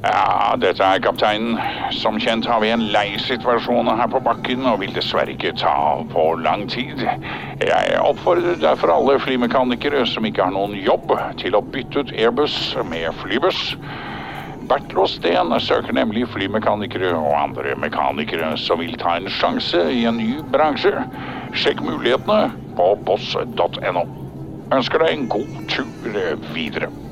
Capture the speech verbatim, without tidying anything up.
Ja, dette er kapteinen. Som kjent har vi en leisituasjon her på bakken og vil dessverre ikke ta på lang tid. Jeg oppfordrer derfor alle flymekanikere som ikke har noen jobb til å bytte ut Airbus med flybuss. Bertil og Sten søker nemlig flymekanikere og andre mekanikere som vil ta en sjanse i en ny bransje. Sjekk mulighetene på boss punktum no. Ønsker deg en god tur videre.